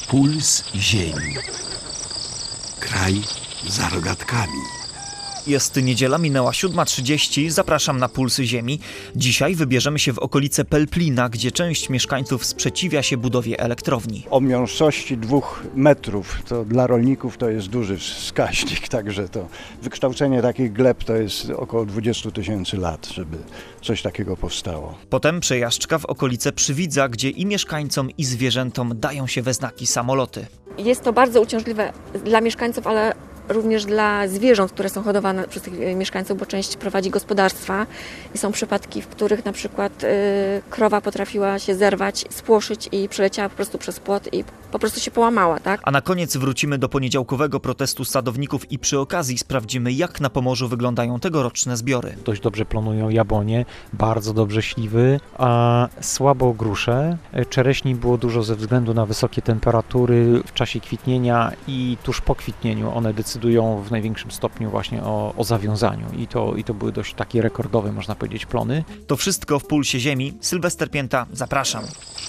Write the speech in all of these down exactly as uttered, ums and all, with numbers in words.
Puls Ziemi. Kraj za rogatkami. Jest niedziela, minęła siódma trzydzieści, zapraszam na Puls Ziemi. Dzisiaj wybierzemy się w okolice Pelplina, gdzie część mieszkańców sprzeciwia się budowie elektrowni. O miąższości dwóch metrów, to dla rolników to jest duży wskaźnik, także to wykształcenie takich gleb to jest około dwadzieścia tysięcy lat, żeby coś takiego powstało. Potem przejażdżka w okolice Przywidza, gdzie i mieszkańcom, i zwierzętom dają się we znaki samoloty. Jest to bardzo uciążliwe dla mieszkańców, ale również dla zwierząt, które są hodowane przez tych mieszkańców, bo część prowadzi gospodarstwa i są przypadki, w których na przykład y, krowa potrafiła się zerwać, spłoszyć i przeleciała po prostu przez płot i po prostu się połamała, tak? A na koniec wrócimy do poniedziałkowego protestu sadowników i przy okazji sprawdzimy, jak na Pomorzu wyglądają tegoroczne zbiory. Dość dobrze plonują jabłonie, bardzo dobrze śliwy, a słabo grusze. Czereśni było dużo ze względu na wysokie temperatury w czasie kwitnienia i tuż po kwitnieniu one decydują w największym stopniu właśnie o, o zawiązaniu i to, i to były dość takie rekordowe, można powiedzieć, plony. To wszystko w Pulsie Ziemi. Sylwester Pięta, zapraszam.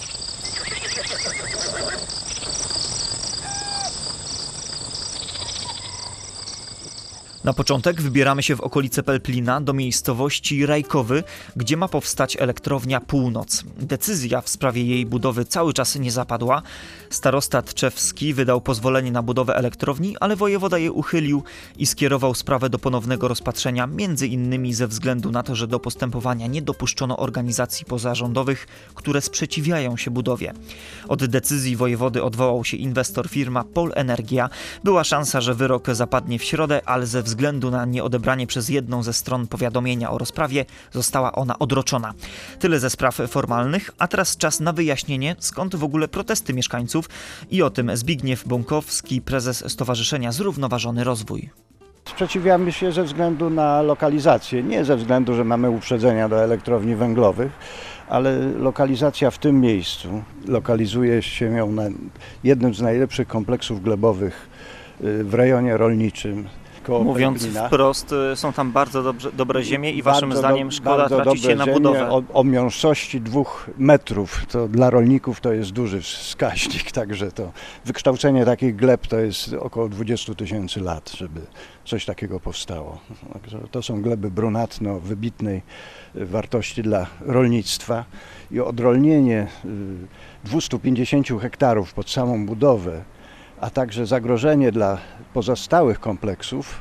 Na początek wybieramy się w okolice Pelplina do miejscowości Rajkowy, gdzie ma powstać elektrownia Północ. Decyzja w sprawie jej budowy cały czas nie zapadła. Starosta Tczewski wydał pozwolenie na budowę elektrowni, ale wojewoda je uchylił i skierował sprawę do ponownego rozpatrzenia, między innymi ze względu na to, że do postępowania nie dopuszczono organizacji pozarządowych, które sprzeciwiają się budowie. Od decyzji wojewody odwołał się inwestor, firma Polenergia. Była szansa, że wyrok zapadnie w środę, ale ze względu Ze względu na nieodebranie przez jedną ze stron powiadomienia o rozprawie została ona odroczona. Tyle ze spraw formalnych, a teraz czas na wyjaśnienie, skąd w ogóle protesty mieszkańców i o tym Zbigniew Bąkowski, prezes Stowarzyszenia Zrównoważony Rozwój. Sprzeciwiamy się ze względu na lokalizację, nie ze względu, że mamy uprzedzenia do elektrowni węglowych, ale lokalizacja w tym miejscu, lokalizuje się ją na jednym z najlepszych kompleksów glebowych w rejonie rolniczym. Mówiąc Pelplina. wprost, są tam bardzo dobrze, dobre ziemie i Bardzo waszym do, zdaniem szkoda tracić je na ziemie, budowę. O, o miąższości dwóch metrów, to dla rolników to jest duży wskaźnik, także to wykształcenie takich gleb to jest około dwadzieścia tysięcy lat, żeby coś takiego powstało. Także to są gleby brunatne o wybitnej wartości dla rolnictwa i odrolnienie dwieście pięćdziesiąt hektarów pod samą budowę, a także zagrożenie dla pozostałych kompleksów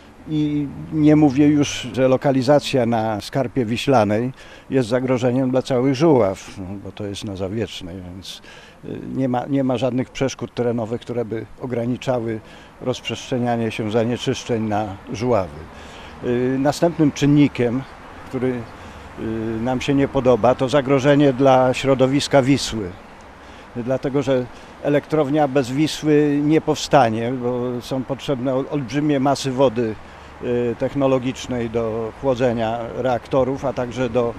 i nie mówię już, że lokalizacja na Skarpie Wiślanej jest zagrożeniem dla całych Żuław, no, bo to jest na Zawiercznej, więc nie ma, nie ma żadnych przeszkód terenowych, które by ograniczały rozprzestrzenianie się zanieczyszczeń na Żuławy. Następnym czynnikiem, który nam się nie podoba, to zagrożenie dla środowiska Wisły. Dlatego, że elektrownia bez Wisły nie powstanie, bo są potrzebne olbrzymie masy wody technologicznej do chłodzenia reaktorów, a także do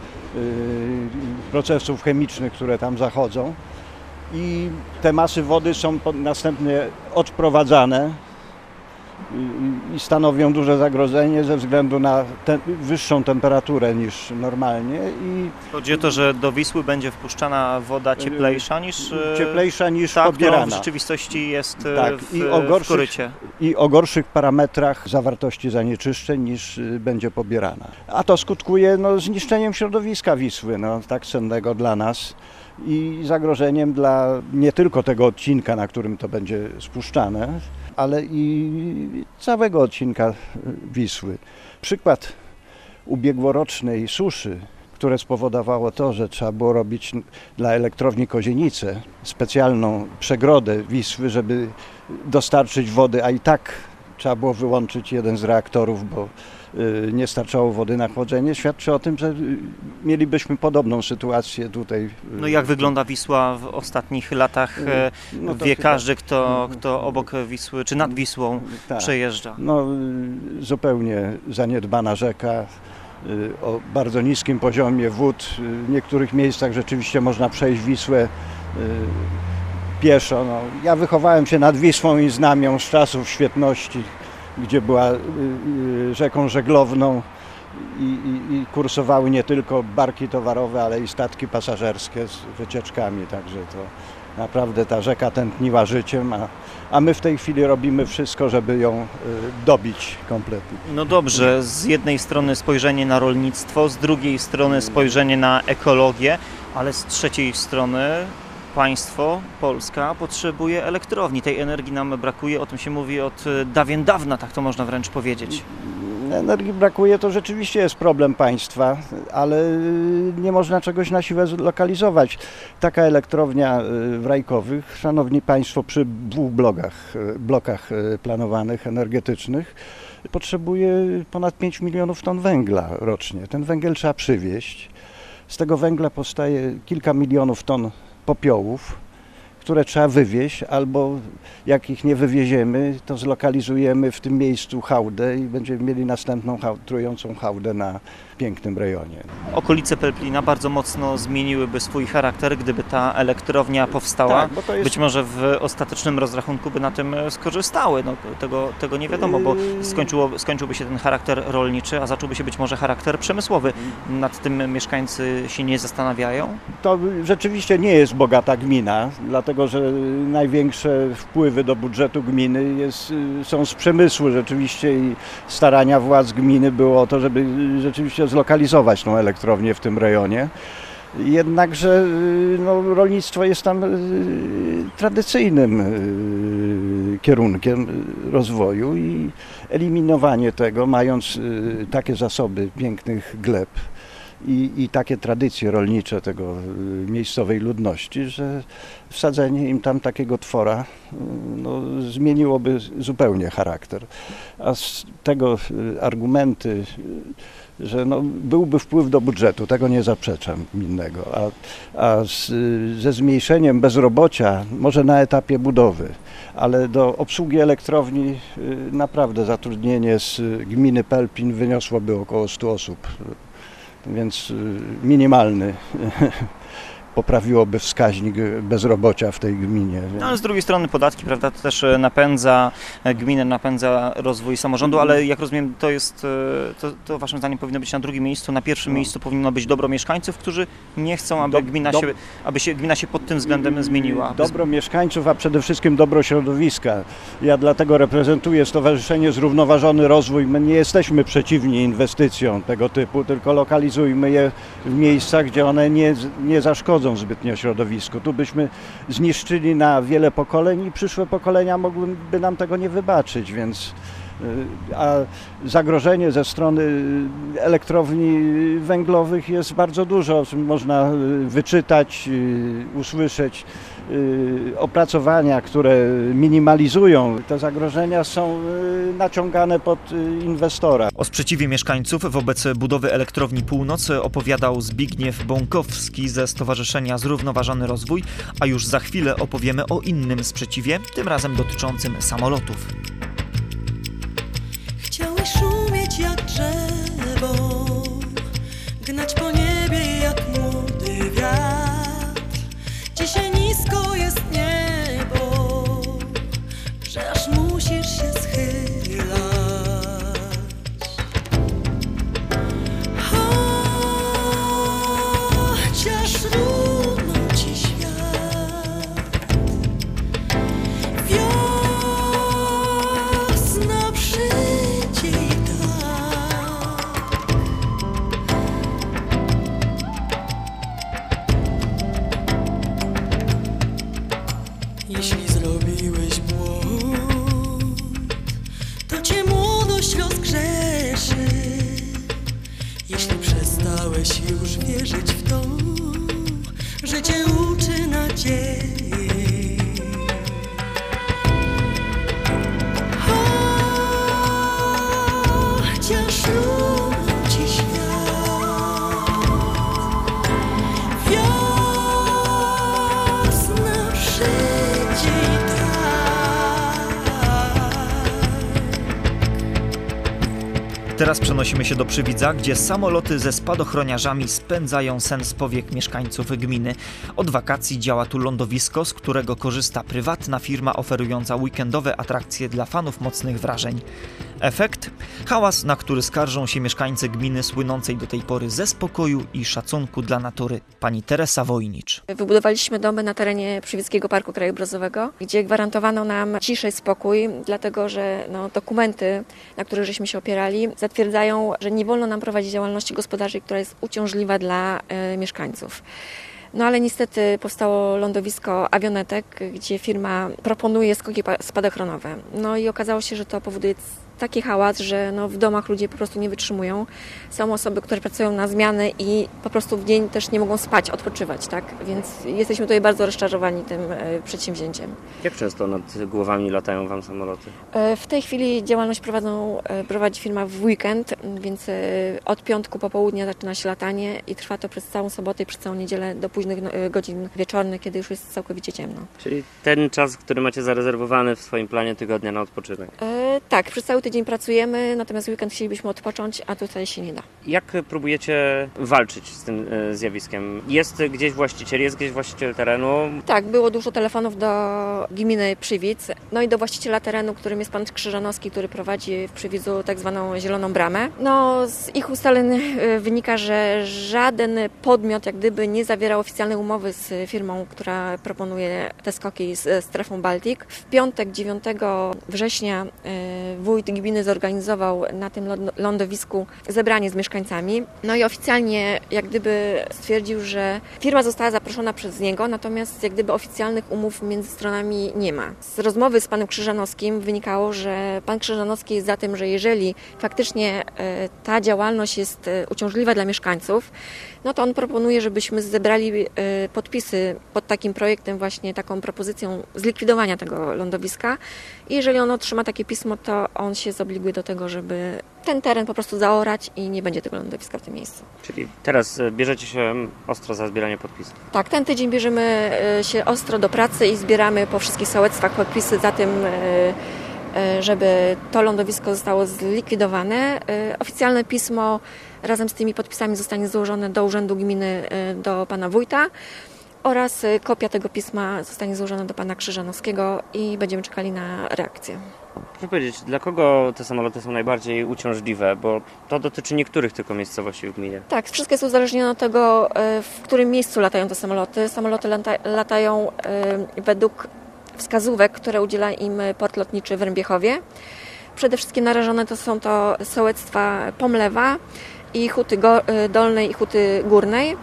procesów chemicznych, które tam zachodzą. I te masy wody są następnie odprowadzane i stanowią duże zagrożenie ze względu na te, wyższą temperaturę niż normalnie. I chodzi o to, że do Wisły będzie wpuszczana woda cieplejsza niż, cieplejsza niż ta, pobierana. którą w rzeczywistości jest tak, w, i o gorszych, w korycie. I o gorszych parametrach zawartości zanieczyszczeń niż będzie pobierana. A to skutkuje no, zniszczeniem środowiska Wisły, no, tak cennego dla nas. I zagrożeniem dla nie tylko tego odcinka, na którym to będzie spuszczane, ale i całego odcinka Wisły. Przykład ubiegłorocznej suszy, które spowodowało to, że trzeba było robić dla elektrowni Kozienice specjalną przegrodę Wisły, żeby dostarczyć wody, a i tak trzeba było wyłączyć jeden z reaktorów, bo nie starczało wody na chłodzenie, świadczy o tym, że mielibyśmy podobną sytuację tutaj. No jak wygląda Wisła w ostatnich latach? No wie każdy, kto, kto obok Wisły czy nad Wisłą tak. przejeżdża. No zupełnie zaniedbana rzeka, o bardzo niskim poziomie wód. W niektórych miejscach rzeczywiście można przejść Wisłę pieszo. No, ja wychowałem się nad Wisłą i znam ją z czasów świetności, gdzie była rzeką żeglowną i, i, i kursowały nie tylko barki towarowe, ale i statki pasażerskie z wycieczkami, także to naprawdę ta rzeka tętniła życiem, a, a my w tej chwili robimy wszystko, żeby ją y, dobić kompletnie. No dobrze, z jednej strony spojrzenie na rolnictwo, z drugiej strony spojrzenie na ekologię, ale z trzeciej strony państwo, Polska potrzebuje elektrowni. Tej energii nam brakuje, o tym się mówi od dawien dawna, tak to można wręcz powiedzieć. Energii brakuje, to rzeczywiście jest problem państwa, ale nie można czegoś na siłę zlokalizować. Taka elektrownia w Rajkowych, szanowni państwo, przy dwóch blokach, blokach planowanych energetycznych potrzebuje ponad pięć milionów ton węgla rocznie. Ten węgiel trzeba przywieźć. Z tego węgla powstaje kilka milionów ton popiołów, które trzeba wywieźć, albo jak ich nie wywieziemy, to zlokalizujemy w tym miejscu hałdę i będziemy mieli następną hał- trującą hałdę na pięknym rejonie. Okolice Pelplina bardzo mocno zmieniłyby swój charakter, gdyby ta elektrownia powstała. Tak, bo to jest... Być może w ostatecznym rozrachunku by na tym skorzystały. No, tego, tego nie wiadomo, bo skończyło, skończyłby się ten charakter rolniczy, a zacząłby się być może charakter przemysłowy. Nad tym mieszkańcy się nie zastanawiają? To rzeczywiście nie jest bogata gmina, dlatego że największe wpływy do budżetu gminy jest, są z przemysłu rzeczywiście i starania władz gminy było o to, żeby rzeczywiście zlokalizować tą elektrownię w tym rejonie. Jednakże no, rolnictwo jest tam tradycyjnym kierunkiem rozwoju i eliminowanie tego, mając takie zasoby pięknych gleb i, i takie tradycje rolnicze tego miejscowej ludności, że wsadzenie im tam takiego twora no, zmieniłoby zupełnie charakter. A z tego argumenty, że no, byłby wpływ do budżetu, tego nie zaprzeczam gminnego, a, a z, ze zmniejszeniem bezrobocia, może na etapie budowy, ale do obsługi elektrowni naprawdę zatrudnienie z gminy Pelplin wyniosłoby około stu osób, więc minimalny. Poprawiłoby wskaźnik bezrobocia w tej gminie. No, ale z drugiej strony podatki, prawda, to też napędza gminę, napędza rozwój samorządu, ale jak rozumiem, to jest, to, to waszym zdaniem powinno być na drugim miejscu, na pierwszym no. miejscu powinno być dobro mieszkańców, którzy nie chcą, aby, do, gmina, do, się, aby się gmina się pod tym względem zmieniła. Dobro mieszkańców, a przede wszystkim dobro środowiska. Ja dlatego reprezentuję Stowarzyszenie Zrównoważony Rozwój. My nie jesteśmy przeciwni inwestycjom tego typu, tylko lokalizujmy je w miejscach, gdzie one nie, nie zaszkodzą zbytnio środowisku. Tu byśmy zniszczyli na wiele pokoleń i przyszłe pokolenia mogłyby nam tego nie wybaczyć, więc a zagrożenie ze strony elektrowni węglowych jest bardzo dużo. Można wyczytać, usłyszeć opracowania, które minimalizują. Te zagrożenia są naciągane pod inwestora. O sprzeciwie mieszkańców wobec budowy elektrowni Północ opowiadał Zbigniew Bąkowski ze Stowarzyszenia Zrównoważony Rozwój, a już za chwilę opowiemy o innym sprzeciwie, tym razem dotyczącym samolotów. Chciałeś szumieć jak drzewo, gnać po niebie jak młody wiatr. Dzisiaj nisko jest niebo, że aż musisz się schylać. Chociaż runął ci świat, wiosna przyjdzie i tak. Jeśli zrobiłeś błąd, to cię młodość rozgrzeszy. Jeśli przestałeś już wierzyć w to, że cię uczy nadziei. Chociaż runął ci świat, wiosna przyjdzie i tak. Teraz przenosimy się do Przywidza, gdzie samoloty ze spadochroniarzami spędzają sen z powiek mieszkańców gminy. Od wakacji działa tu lądowisko, z którego korzysta prywatna firma oferująca weekendowe atrakcje dla fanów mocnych wrażeń. Efekt? Hałas, na który skarżą się mieszkańcy gminy słynącej do tej pory ze spokoju i szacunku dla natury. Pani Teresa Wojnicz. Wybudowaliśmy domy na terenie Przywidzkiego Parku Krajobrazowego, gdzie gwarantowano nam ciszę i spokój, dlatego że no, dokumenty, na których żeśmy się opierali, zatwierdzają, że nie wolno nam prowadzić działalności gospodarczej, która jest uciążliwa dla e, mieszkańców. No ale niestety powstało lądowisko Avionetek, gdzie firma proponuje skoki spadochronowe. No i okazało się, że to powoduje taki hałas, że no w domach ludzie po prostu nie wytrzymują. Są osoby, które pracują na zmiany i po prostu w dzień też nie mogą spać, odpoczywać, tak? Więc jesteśmy tutaj bardzo rozczarowani tym przedsięwzięciem. Jak często nad głowami latają Wam samoloty? W tej chwili działalność prowadzą, prowadzi firma w weekend, więc od piątku po południe zaczyna się latanie i trwa to przez całą sobotę i przez całą niedzielę do późnych godzin wieczornych, kiedy już jest całkowicie ciemno. Czyli ten czas, który macie zarezerwowany w swoim planie tygodnia na odpoczynek? E, tak, przez cały tydzień pracujemy, natomiast w weekend chcielibyśmy odpocząć, a tutaj się nie da. Jak próbujecie walczyć z tym zjawiskiem? Jest gdzieś właściciel, jest gdzieś właściciel terenu? Tak, było dużo telefonów do gminy Przywidz, no i do właściciela terenu, którym jest pan Krzyżanowski, który prowadzi w Przywidzu tak zwaną Zieloną Bramę. No, z ich ustaleń wynika, że żaden podmiot jak gdyby nie zawierał oficjalnej umowy z firmą, która proponuje te skoki z strefą Baltic. W piątek dziewiątego września wójt gminy zorganizował na tym lądowisku zebranie z mieszkańcami. No i oficjalnie jak gdyby stwierdził, że firma została zaproszona przez niego, natomiast jak gdyby oficjalnych umów między stronami nie ma. Z rozmowy z panem Krzyżanowskim wynikało, że pan Krzyżanowski jest za tym, że jeżeli faktycznie ta działalność jest uciążliwa dla mieszkańców, no to on proponuje, żebyśmy zebrali podpisy pod takim projektem, właśnie taką propozycją zlikwidowania tego lądowiska. I jeżeli on otrzyma takie pismo, to on się zobliguje do tego, żeby ten teren po prostu zaorać i nie będzie tego lądowiska w tym miejscu. Czyli teraz bierzecie się ostro za zbieranie podpisów? Tak, ten tydzień bierzemy się ostro do pracy i zbieramy po wszystkich sołectwach podpisy za tym, żeby to lądowisko zostało zlikwidowane. Oficjalne pismo razem z tymi podpisami zostanie złożone do Urzędu Gminy, do pana wójta oraz kopia tego pisma zostanie złożona do pana Krzyżanowskiego i będziemy czekali na reakcję. Proszę powiedzieć, dla kogo te samoloty są najbardziej uciążliwe? Bo to dotyczy niektórych tylko miejscowości w gminie. Tak, wszystko jest uzależnione od tego, w którym miejscu latają te samoloty. Samoloty lata, latają według wskazówek, które udziela im port lotniczy w Rębiechowie. Przede wszystkim narażone to są to sołectwa Pomlewa i Huty Dolnej i Huty Górnej.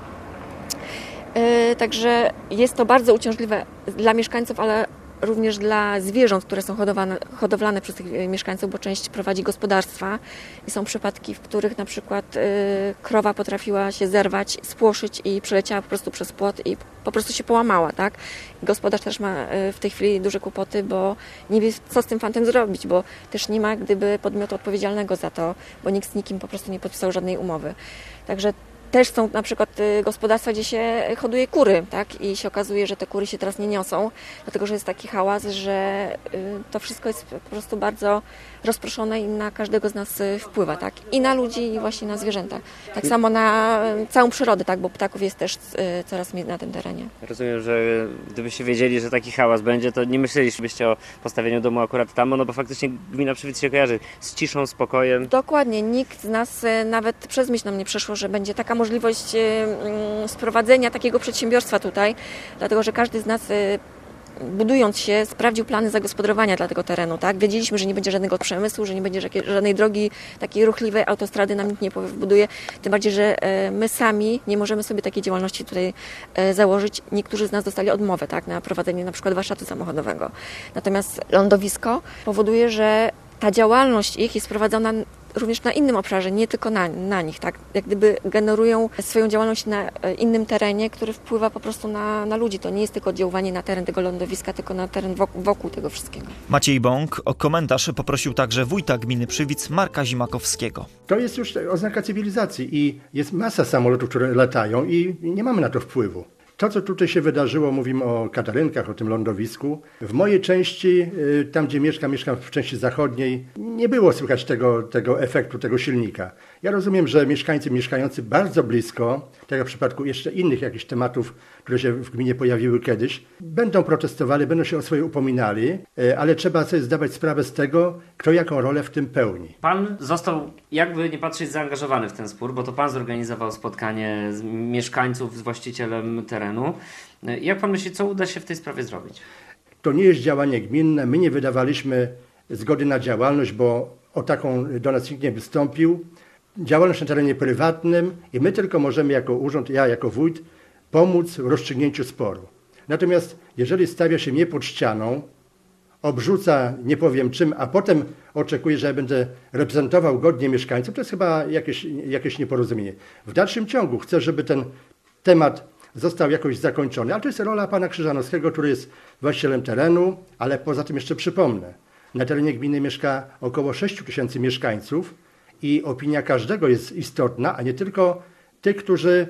Także jest to bardzo uciążliwe dla mieszkańców, ale również dla zwierząt, które są hodowane, hodowlane przez tych mieszkańców, bo część prowadzi gospodarstwa i są przypadki, w których na przykład y, krowa potrafiła się zerwać, spłoszyć i przeleciała po prostu przez płot i po prostu się połamała, tak? Gospodarz też ma y, w tej chwili duże kłopoty, bo nie wie, co z tym fantem zrobić, bo też nie ma gdyby podmiotu odpowiedzialnego za to, bo nikt z nikim po prostu nie podpisał żadnej umowy. Także też są na przykład gospodarstwa, gdzie się hoduje kury, tak? I się okazuje, że te kury się teraz nie niosą, dlatego że jest taki hałas, że to wszystko jest po prostu bardzo rozproszone i na każdego z nas wpływa, tak? I na ludzi, i właśnie na zwierzęta. Tak samo na całą przyrodę, tak? Bo ptaków jest też coraz mniej na tym terenie. Rozumiem, że gdybyście wiedzieli, że taki hałas będzie, to nie myślelibyście o postawieniu domu akurat tam, no bo faktycznie gmina Przywidz się kojarzy z ciszą, spokojem. Dokładnie. Nikt z nas nawet przez myśl nam nie przeszło, że będzie taka możliwość sprowadzenia takiego przedsiębiorstwa tutaj, dlatego że każdy z nas budując się sprawdził plany zagospodarowania dla tego terenu. Tak? Wiedzieliśmy, że nie będzie żadnego przemysłu, że nie będzie żadnej drogi takiej ruchliwej, autostrady nam nikt nie wybuduje, tym bardziej, że my sami nie możemy sobie takiej działalności tutaj założyć. Niektórzy z nas dostali odmowę, tak? Na prowadzenie na przykład warsztatu samochodowego. Natomiast lądowisko powoduje, że ta działalność ich jest prowadzona również na innym obszarze, nie tylko na, na nich, tak? Jak gdyby generują swoją działalność na innym terenie, który wpływa po prostu na, na ludzi. To nie jest tylko oddziaływanie na teren tego lądowiska, tylko na teren wokół, wokół tego wszystkiego. Maciej Bąk o komentarz poprosił także wójta gminy Przywidz Marka Zimakowskiego. To jest już oznaka cywilizacji i jest masa samolotów, które latają i nie mamy na to wpływu. To, co tutaj się wydarzyło, mówimy o Katarynkach, o tym lądowisku. W mojej części, tam gdzie mieszkam, mieszkam w części zachodniej, nie było słychać tego, tego efektu, tego silnika. Ja rozumiem, że mieszkańcy mieszkający bardzo blisko, tak jak w przypadku jeszcze innych jakichś tematów, które się w gminie pojawiły kiedyś, będą protestowali, będą się o swoje upominali, ale trzeba sobie zdawać sprawę z tego, kto jaką rolę w tym pełni. Pan został, jakby nie patrzeć, zaangażowany w ten spór, bo to pan zorganizował spotkanie z mieszkańców z właścicielem terenu. Jak pan myśli, co uda się w tej sprawie zrobić? To nie jest działanie gminne. My nie wydawaliśmy zgody na działalność, bo o taką do nas nikt nie wystąpił. Działalność na terenie prywatnym i my tylko możemy jako urząd, ja jako wójt, pomóc w rozstrzygnięciu sporu. Natomiast jeżeli stawia się mnie pod ścianą, obrzuca nie powiem czym, a potem oczekuje, że ja będę reprezentował godnie mieszkańców, to jest chyba jakieś, jakieś nieporozumienie. W dalszym ciągu chcę, żeby ten temat został jakoś zakończony, ale to jest rola pana Krzyżanowskiego, który jest właścicielem terenu, ale poza tym jeszcze przypomnę, na terenie gminy mieszka około sześć tysięcy mieszkańców i opinia każdego jest istotna, a nie tylko tych, którzy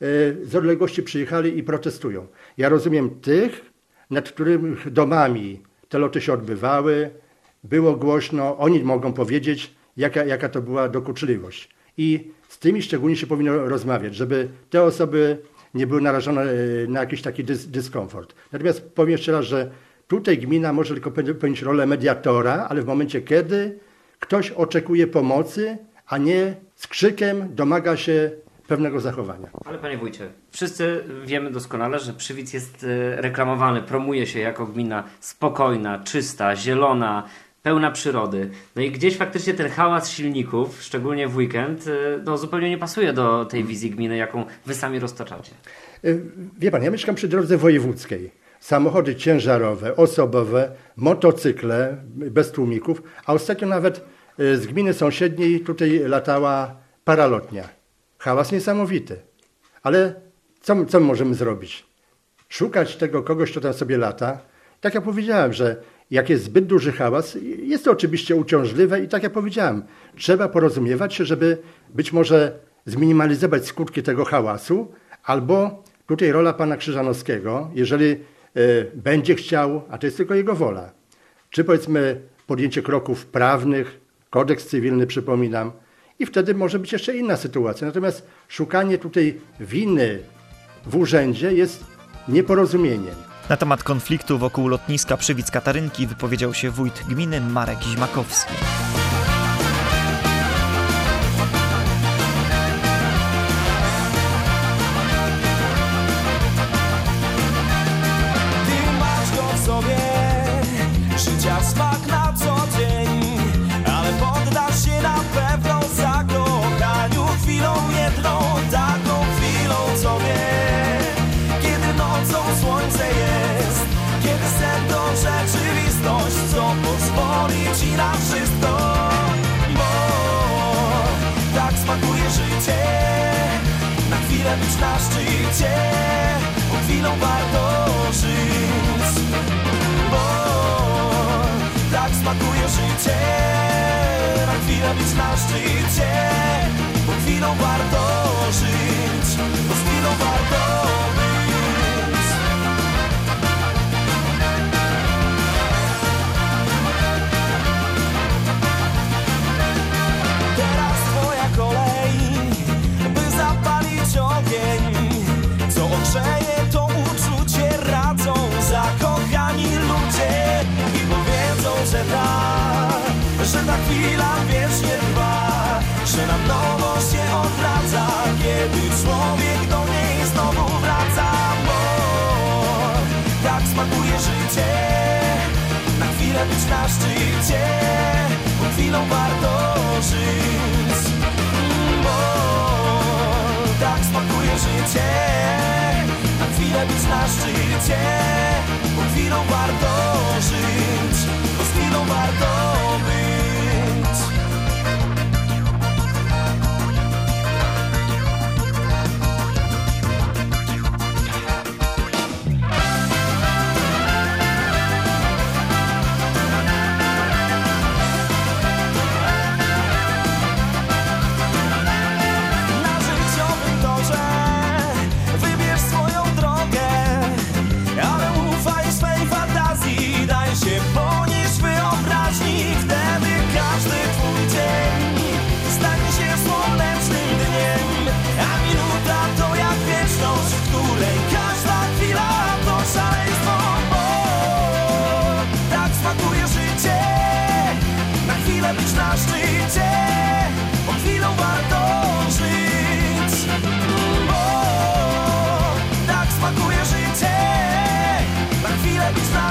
z odległości przyjechali i protestują. Ja rozumiem tych, nad których domami te loty się odbywały, było głośno, oni mogą powiedzieć, jaka, jaka to była dokuczliwość. I z tymi szczególnie się powinno rozmawiać, żeby te osoby nie były narażone na jakiś taki dys, dyskomfort. Natomiast powiem jeszcze raz, że tutaj gmina może tylko pełnić rolę mediatora, ale w momencie, kiedy ktoś oczekuje pomocy, a nie z krzykiem domaga się pewnego zachowania. Ale panie wójcie, wszyscy wiemy doskonale, że Przywidz jest reklamowany, promuje się jako gmina spokojna, czysta, zielona, pełna przyrody. No i gdzieś faktycznie ten hałas silników, szczególnie w weekend, no zupełnie nie pasuje do tej wizji gminy, jaką wy sami roztaczacie. Wie pan, ja mieszkam przy drodze wojewódzkiej. Samochody ciężarowe, osobowe, motocykle bez tłumików, a ostatnio nawet z gminy sąsiedniej tutaj latała paralotnia. Hałas niesamowity. Ale co, co my możemy zrobić? Szukać tego kogoś, kto tam sobie lata. Tak jak powiedziałem, że jak jest zbyt duży hałas, jest to oczywiście uciążliwe i tak jak powiedziałem, trzeba porozumiewać się, żeby być może zminimalizować skutki tego hałasu, albo tutaj rola pana Krzyżanowskiego, jeżeli y, będzie chciał, a to jest tylko jego wola, czy powiedzmy podjęcie kroków prawnych, kodeks cywilny przypominam, i wtedy może być jeszcze inna sytuacja. Natomiast szukanie tutaj winy w urzędzie jest nieporozumieniem. Na temat konfliktu wokół lotniska Przywidz-Katarynki wypowiedział się wójt gminy Marek Zimakowski. Ty masz go w sobie, życia smak na co dzień, ale poddasz się na pewno zakochaniu chwilą jedną, taką chwilą sobie, kiedy nocą słońce jest, kiedy sen to rzeczywistość, co pozwoli ci na wszystko, bo tak smakuje życie, na chwilę być na szczycie, bo chwilą warto żyć, bo tak smakuje życie, na chwilę być na szczycie, bo chwilą warto żyć, bo z chwilą warto być. Teraz twoja kolej, by zapalić ogień, co ogrzeje to uczucie, radzą zakochani ludzie i powiedzą, że ta, że ta chwila wiecznie trwa, że na nowo się odradza, kiedy człowiek do niej znowu wraca, bo tak smakuje życie, na chwilę być na szczycie, bo chwilą warto żyć, bo tak smakuje życie, na chwilę być na szczycie, bo chwilą warto żyć, bo z chwilą warto być. Na życiowym torze wybierz swoją drogę,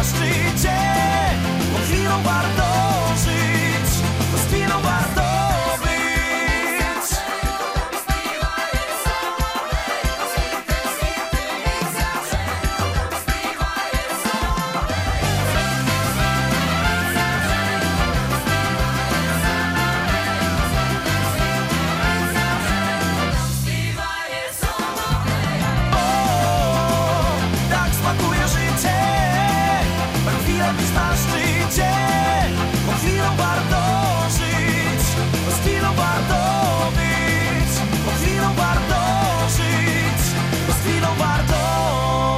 szczycie. Tą chwilą warto żyć, to z chwilą warto być. Na szczycie, bo chwilą warto żyć, bo z chwilą warto być, bo chwilą warto żyć, bo z chwilą warto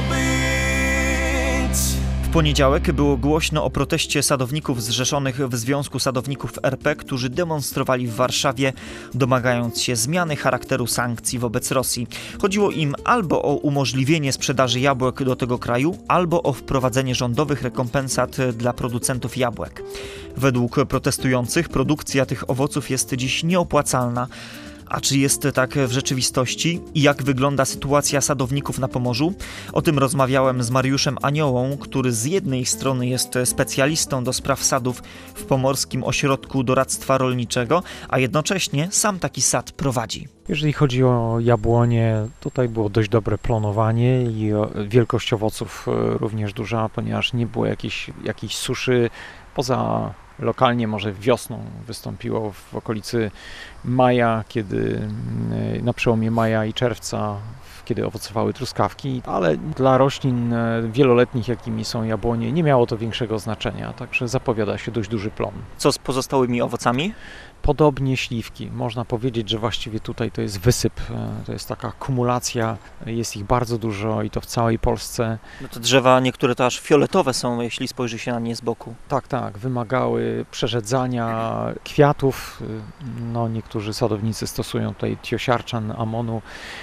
być. W poniedziałek było głośno o proteście sadowników zrzeszonych w Związku Sadowników R P, którzy demonstrowali w Warszawie, domagając się zmiany charakteru sankcji wobec Rosji. Chodziło im albo o umożliwienie sprzedaży jabłek do tego kraju, albo o wprowadzenie rządowych rekompensat dla producentów jabłek. Według protestujących produkcja tych owoców jest dziś nieopłacalna. A czy jest tak w rzeczywistości i jak wygląda sytuacja sadowników na Pomorzu? O tym rozmawiałem z Mariuszem Aniołą, który z jednej strony jest specjalistą do spraw sadów w Pomorskim Ośrodku Doradztwa Rolniczego, a jednocześnie sam taki sad prowadzi. Jeżeli chodzi o jabłonie, tutaj było dość dobre planowanie i wielkość owoców również duża, ponieważ nie było jakiejś, jakiejś suszy. Poza lokalnie może wiosną wystąpiło w okolicy maja, kiedy na przełomie maja i czerwca, kiedy owocowały truskawki, ale dla roślin wieloletnich, jakimi są jabłonie, nie miało to większego znaczenia, także zapowiada się dość duży plon. Co z pozostałymi owocami? Podobnie śliwki. Można powiedzieć, że właściwie tutaj to jest wysyp, to jest taka kumulacja, jest ich bardzo dużo i to w całej Polsce. No te drzewa, niektóre to aż fioletowe są, jeśli spojrzy się na nie z boku. Tak, tak, wymagały przerzedzania kwiatów. No, niektórzy sadownicy stosują tutaj tiosiarczan, amonu,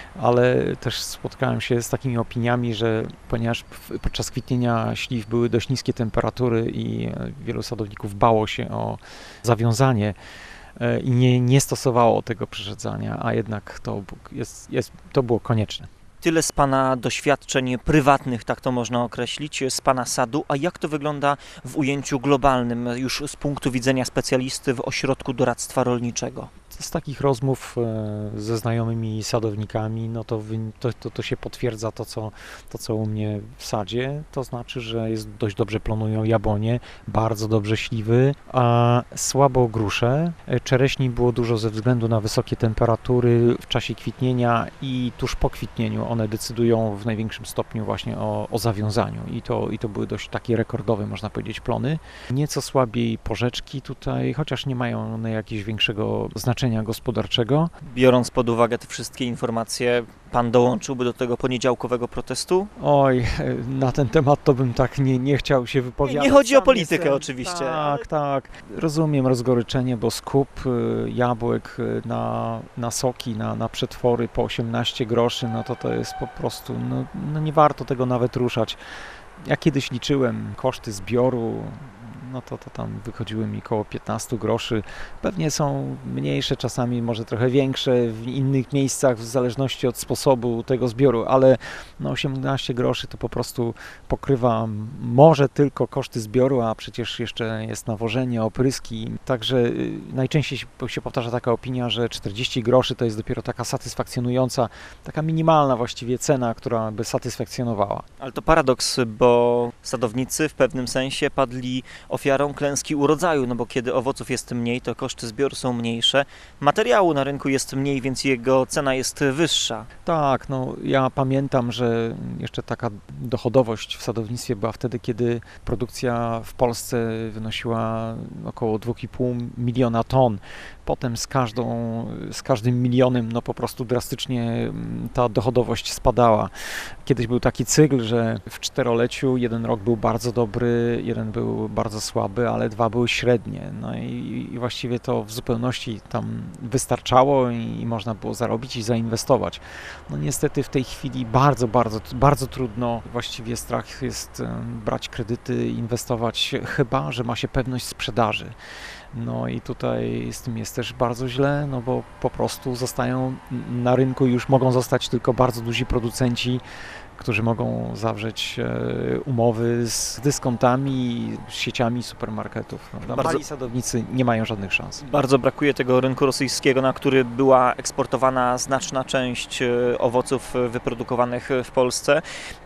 ale też spotkałem się z takimi opiniami, że ponieważ podczas kwitnienia śliw były dość niskie temperatury i wielu sadowników bało się o zawiązanie i nie, nie stosowało tego przerzedzania, a jednak to, jest, jest, to było konieczne. Tyle z Pana doświadczeń prywatnych, tak to można określić, z Pana sadu, a jak to wygląda w ujęciu globalnym, już z punktu widzenia specjalisty w Ośrodku Doradztwa Rolniczego? Z takich rozmów ze znajomymi sadownikami, no to, to, to, to się potwierdza to co, to, co u mnie w sadzie, to znaczy, że jest dość dobrze planują jabłonie, bardzo dobrze śliwy, a słabo grusze. Czereśni było dużo ze względu na wysokie temperatury w czasie kwitnienia i tuż po kwitnieniu. One decydują w największym stopniu właśnie o, o zawiązaniu i to, i to były dość takie rekordowe, można powiedzieć, plony. Nieco słabiej porzeczki tutaj, chociaż nie mają one jakiegoś większego znaczenia gospodarczego. Biorąc pod uwagę te wszystkie informacje, Pan dołączyłby do tego poniedziałkowego protestu? Oj, na ten temat to bym tak nie, nie chciał się wypowiadać. Nie, nie chodzi Sam o politykę jestem, oczywiście. Tak, tak. Rozumiem rozgoryczenie, bo skup jabłek na, na soki, na, na przetwory po osiemnaście groszy, no to to jest po prostu, no, no nie warto tego nawet ruszać. Ja kiedyś liczyłem koszty zbioru, no to, to tam wychodziły mi koło piętnaście groszy. Pewnie są mniejsze, czasami może trochę większe w innych miejscach, w zależności od sposobu tego zbioru, ale no osiemnaście groszy to po prostu pokrywa może tylko koszty zbioru, a przecież jeszcze jest nawożenie, opryski. Także najczęściej się powtarza taka opinia, że czterdzieści groszy to jest dopiero taka satysfakcjonująca, taka minimalna właściwie cena, która by satysfakcjonowała. Ale to paradoks, bo sadownicy w pewnym sensie padli ofiarą klęski urodzaju, no bo kiedy owoców jest mniej, to koszty zbioru są mniejsze, materiału na rynku jest mniej, więc jego cena jest wyższa. Tak, no ja pamiętam, że jeszcze taka dochodowość w sadownictwie była wtedy, kiedy produkcja w Polsce wynosiła około dwa i pół miliona ton. Potem z, każdą, z każdym milionem no po prostu drastycznie ta dochodowość spadała. Kiedyś był taki cykl, że w czteroleciu jeden rok był bardzo dobry, jeden był bardzo słaby, ale dwa były średnie. No i, i właściwie to w zupełności tam wystarczało i, i można było zarobić i zainwestować. No niestety w tej chwili bardzo, bardzo, bardzo trudno. Właściwie strach jest brać kredyty, inwestować, chyba że ma się pewność sprzedaży. No i tutaj z tym jest też bardzo źle, no bo po prostu zostają na rynku, już mogą zostać tylko bardzo duzi producenci którzy mogą zawrzeć e, umowy z dyskontami, z sieciami supermarketów. Prawda? Bardzo- Mali sadownicy nie mają żadnych szans. Bardzo brakuje tego rynku rosyjskiego, na który była eksportowana znaczna część e, owoców e, wyprodukowanych w Polsce.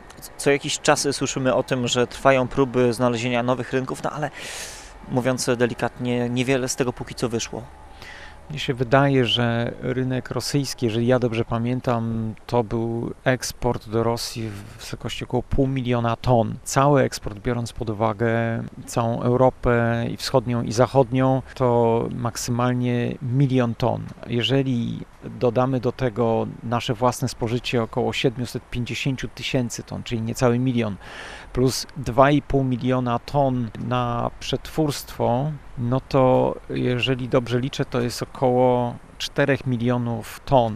Co jakiś czas słyszymy o tym, że trwają próby znalezienia nowych rynków, no ale mówiąc delikatnie, niewiele z tego póki co wyszło. Mnie się wydaje, że rynek rosyjski, jeżeli ja dobrze pamiętam, to był eksport do Rosji w wysokości około pół miliona ton. Cały eksport, biorąc pod uwagę całą Europę i wschodnią i zachodnią, to maksymalnie milion ton. Jeżeli dodamy do tego nasze własne spożycie około siedemset pięćdziesiąt tysięcy ton, czyli niecały milion, plus dwa i pół miliona ton na przetwórstwo, no to jeżeli dobrze liczę, to jest około czterech milionów ton,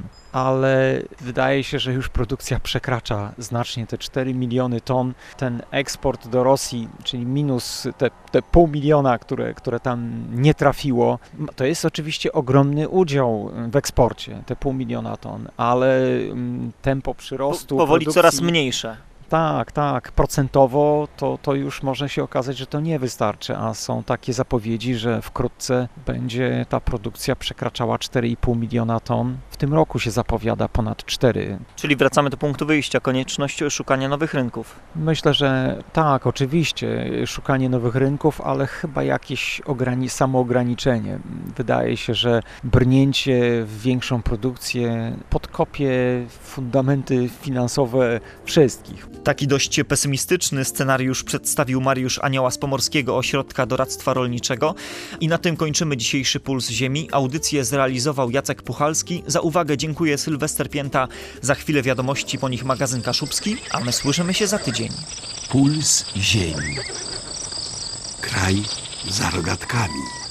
ale wydaje się, że już produkcja przekracza znacznie te cztery miliony ton. Ten eksport do Rosji, czyli minus te, te pół miliona, które, które tam nie trafiło, to jest oczywiście ogromny udział w eksporcie, te pół miliona ton, ale mm, tempo przyrostu Po, powoli produkcji, coraz mniejsze. Tak, tak, procentowo to, to już może się okazać, że to nie wystarczy, a są takie zapowiedzi, że wkrótce będzie ta produkcja przekraczała cztery i pół miliona ton. W tym roku się zapowiada ponad cztery. Czyli wracamy do punktu wyjścia, konieczność szukania nowych rynków. Myślę, że tak, oczywiście, szukanie nowych rynków, ale chyba jakieś ograni- samoograniczenie. Wydaje się, że brnięcie w większą produkcję podkopie fundamenty finansowe wszystkich. Taki dość pesymistyczny scenariusz przedstawił Mariusz Anioła z Pomorskiego Ośrodka Doradztwa Rolniczego. I na tym kończymy dzisiejszy Puls Ziemi. Audycję zrealizował Jacek Puchalski. Za uwagę dziękuję Sylwester Pięta. Za chwilę wiadomości, po nich magazyn Kaszubski, a my słyszymy się za tydzień. Puls Ziemi. Kraj za rogatkami.